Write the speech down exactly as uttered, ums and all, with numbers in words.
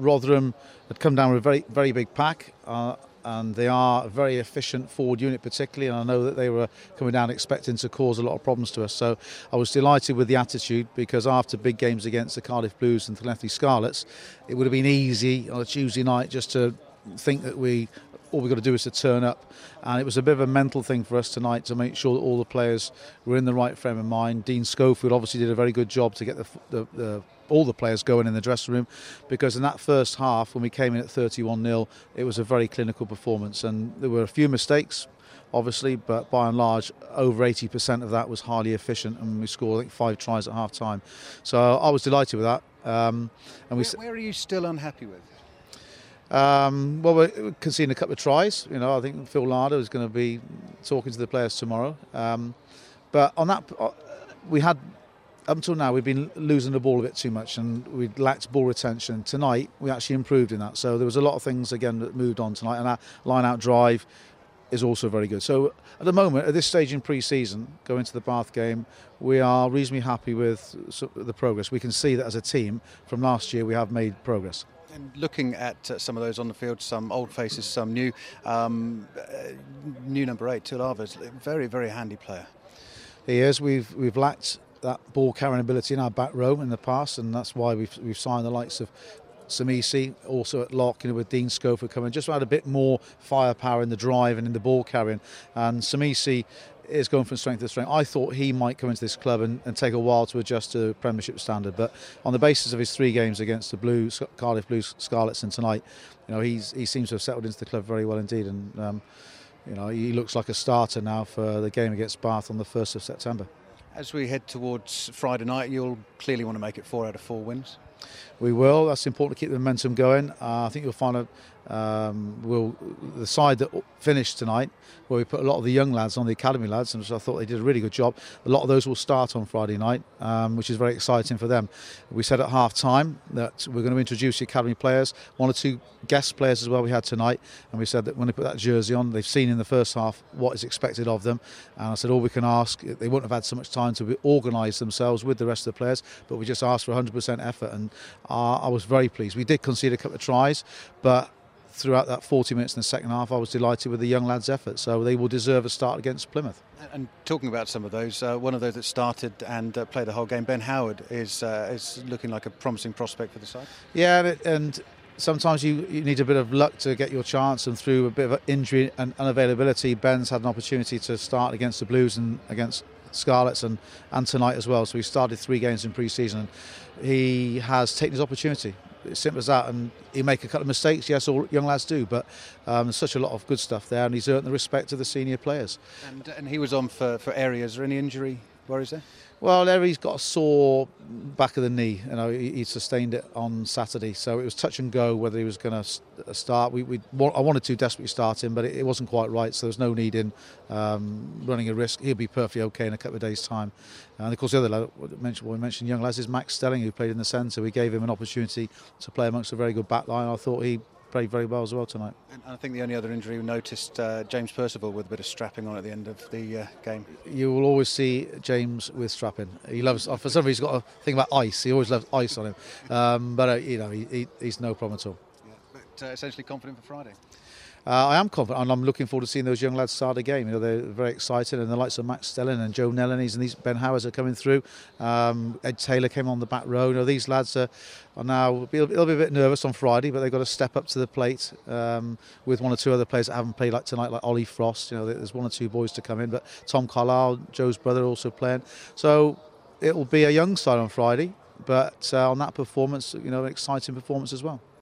Rotherham had come down with a very, very big pack. Uh, and they are a very efficient forward unit particularly, and I know that they were coming down expecting to cause a lot of problems to us. So I was delighted with the attitude, because after big games against the Cardiff Blues and Llanelli Scarlets, it would have been easy on a Tuesday night just to think that we all we've got to do is to turn up. And it was a bit of a mental thing for us tonight to make sure that all the players were in the right frame of mind. Dean Schofield obviously did a very good job to get the, the, the all the players going in the dressing room, because in that first half, when we came in at thirty-one nil, it was a very clinical performance, and there were a few mistakes obviously, but by and large over eighty percent of that was highly efficient, and we scored I think five tries at half time. So I was delighted with that. Um, and we where, where are you still unhappy with? Um, well, we're conceding a couple of tries. You know, I think Phil Larder is going to be talking to the players tomorrow. Um, but on that, uh, we had up until now we've been losing the ball a bit too much, and we lacked ball retention. Tonight we actually improved in that. So there was a lot of things again that moved on tonight, and that line-out drive is also very good. So at the moment, at this stage in pre-season, going to the Bath game, we are reasonably happy with the progress. We can see that as a team from last year we have made progress. And looking at uh, some of those on the field, some old faces, some new, um, uh, new number eight, Tulava, is a very, very handy player. He is. We've we've lacked that ball carrying ability in our back row in the past, and that's why we've we've signed the likes of Samisi, also at lock, you know, with Dean Schofield coming, just had a bit more firepower in the drive and in the ball carrying. And Samisi is going from strength to strength. I thought he might come into this club and, and take a while to adjust to Premiership standard, but on the basis of his three games against the Blues, Cardiff Blues, Scarlets, and tonight, you know, he's he seems to have settled into the club very well indeed, and um, you know, he looks like a starter now for the game against Bath on the first of September. As we head towards Friday night, you'll clearly want to make it four out of four wins. We will. That's important to keep the momentum going. Uh, I think you'll find a, um, we'll, the side that finished tonight, where we put a lot of the young lads on, the academy lads, and so I thought they did a really good job. A lot of those will start on Friday night, um, which is very exciting for them. We said at half time that we're going to introduce the academy players, one or two guest players as well we had tonight, and we said that when they put that jersey on, they've seen in the first half what is expected of them, and I said all we can ask, they wouldn't have had so much time to organise themselves with the rest of the players, but we just asked for one hundred percent effort, and uh, I was very pleased. We did concede a couple of tries, but throughout that forty minutes in the second half, I was delighted with the young lads' effort, so they will deserve a start against Plymouth. And talking about some of those, uh, one of those that started and uh, played the whole game, Ben Howard, is uh, is looking like a promising prospect for the side. Yeah, and, it, and sometimes you, you need a bit of luck to get your chance, and through a bit of injury and unavailability, Ben's had an opportunity to start against the Blues and against Scarlets and, and tonight as well. So he started three games in pre-season, and he has taken his opportunity. It's simple as that, and he make a couple of mistakes, yes, all young lads do, but um, there's such a lot of good stuff there, and he's earned the respect of the senior players. And, and he was on for, for areas. Is there any injury worries there? Well, Larry's got a sore back of the knee. You know, he, he sustained it on Saturday, so it was touch and go whether he was going to start. We, we, I wanted to desperately start him, but it, it wasn't quite right, so there's no need in um, running a risk. He'll be perfectly okay in a couple of days' time. And of course, the other lad, we mentioned, we mentioned young lads, is Max Stelling, who played in the centre. We gave him an opportunity to play amongst a very good back line. I thought he played very well as well tonight. And I think the only other injury we noticed, uh, James Percival with a bit of strapping on at the end of the uh, game. You will always see James with strapping. He loves, for some reason, he's got a thing about ice. He always loves ice on him. Um, but uh, you know, he, he, he's no problem at all. Yeah, but uh, essentially confident for Friday. Uh, I am confident, and I'm looking forward to seeing those young lads start a game. You know, they're very excited, and the likes of Max Stelling and Joe Nellanies and these Ben Howards are coming through. Um, Ed Taylor came on the back row. You know, these lads are, are now they'll be a bit nervous on Friday, but they've got to step up to the plate um, with one or two other players that haven't played like tonight, like Ollie Frost. You know, there's one or two boys to come in, but Tom Carlisle, Joe's brother, also playing. So it will be a young side on Friday, but uh, on that performance, you know, an exciting performance as well.